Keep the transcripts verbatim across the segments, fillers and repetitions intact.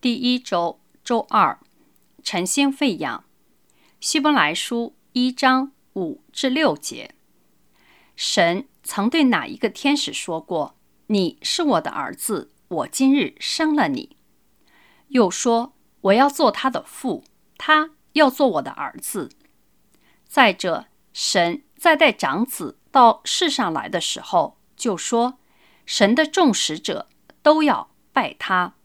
第一周周二，晨星吠养。希伯来书一章五至六节。神曾对哪一个天使说过：你是我的儿子，我今日生了你。又说：我要做他的父，他要做我的儿子。再者，神在带长子到世上来的时候，就说：神的众使者都要拜他。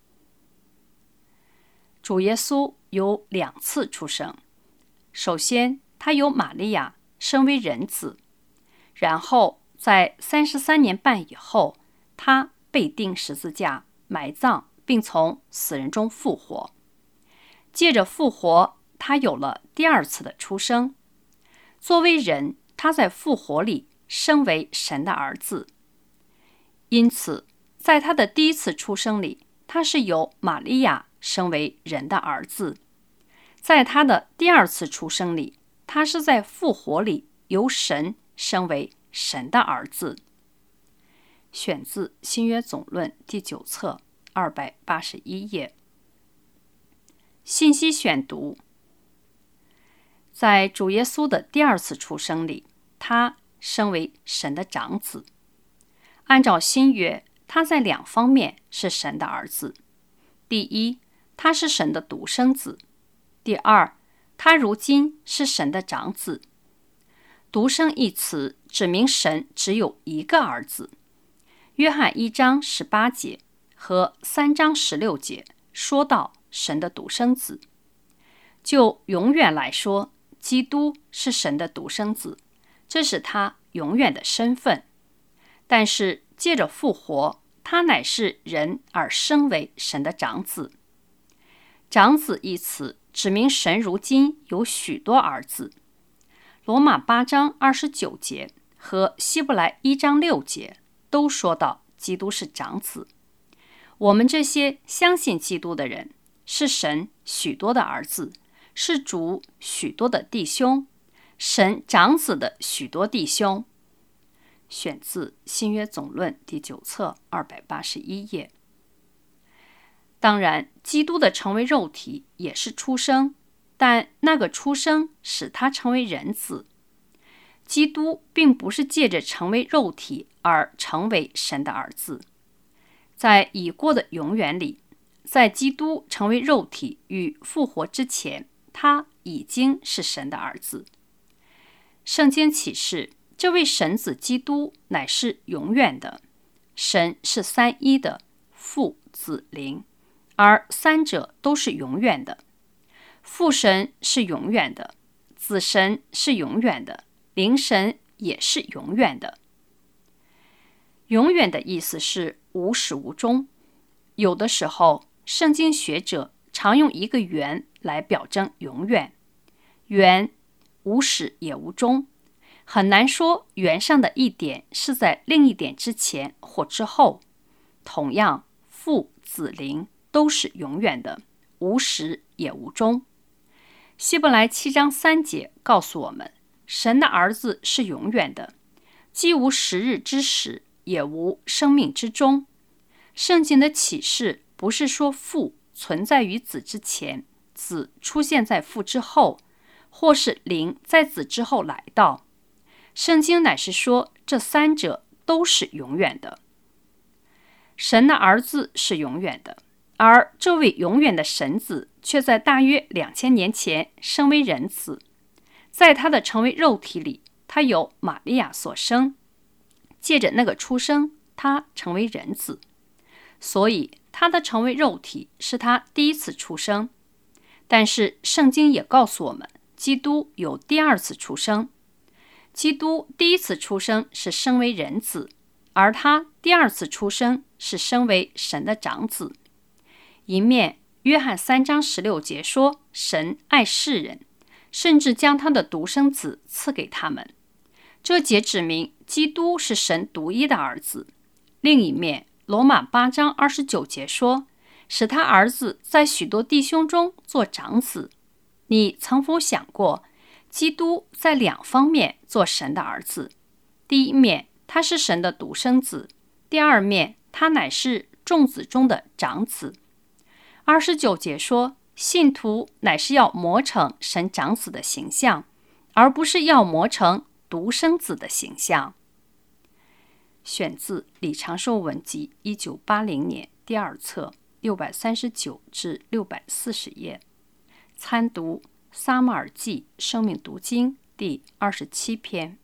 主耶稣有两次出生。首先，他由玛利亚生为人子，然后在三十三年半以后，他被钉十字架，埋葬，并从死人中复活。借着复活，他有了第二次的出生。作为人，他在复活里升为神的儿子。因此，在他的第一次出生里，他是由玛利亚升为人的儿子。在他的第二次出生里，他是在复活里由神升为神的儿子。选自新约总论第九册二百八十一页。信息选读：在主耶稣的第二次出生里，他升为神的长子。按照新约，他在两方面是神的儿子。第一，他是神的独生子；第二，他如今是神的长子。独生一词指明神只有一个儿子。约翰一章十八节和三章十六节说到神的独生子。就永远来说，基督是神的独生子，这是他永远的身份。但是借着复活，他乃是人而升为神的长子。长子一词指明神如今有许多儿子。罗马八章二十九节和希伯来一章六节都说到基督是长子。我们这些相信基督的人，是神许多的儿子，是主许多的弟兄，神长子的许多弟兄。选自新约总论第九册二百八十一页。当然，基督的成为肉体也是出生，但那个出生使他成为人子。基督并不是借着成为肉体而成为神的儿子。在已过的永远里，在基督成为肉体与复活之前，他已经是神的儿子。圣经启示，这位神子基督乃是永远的。神是三一的，父、子、灵，而三者都是永远的。父神是永远的，子神是永远的，灵神也是永远的。永远的意思是无始无终。有的时候，圣经学者常用一个原来表征永远，原无始也无终，很难说圆上的一点是在另一点之前或之后。同样，父、子、灵都是永远的，无始也无终。希伯来七章三节告诉我们，神的儿子是永远的，既无时日之始，也无生命之终。圣经的启示不是说父存在于子之前，子出现在父之后，或是灵在子之后来到。圣经乃是说，这三者都是永远的。神的儿子是永远的，而这位永远的神子却在大约两千年前升为人子。在他的成为肉体里，他由玛利亚所生，借着那个出生，他成为人子。所以他的成为肉体是他第一次出生。但是圣经也告诉我们，基督有第二次出生。基督第一次出生是升为人子，而他第二次出生是升为神的长子。一面，约翰三章十六节说，神爱世人，甚至将他的独生子赐给他们。这节指明基督是神独一的儿子。另一面，罗马八章二十九节说，使他儿子在许多弟兄中做长子。你曾否想过，基督在两方面做神的儿子？第一面，他是神的独生子；第二面，他乃是众子中的长子。 二十九节说，信徒乃是要磨成神长子的形象，而不是要磨成独生子的形象。选自李长寿文集，一九八零年第二册六百三十九至六百四十页。参读撒母耳记生命读经第二十七篇。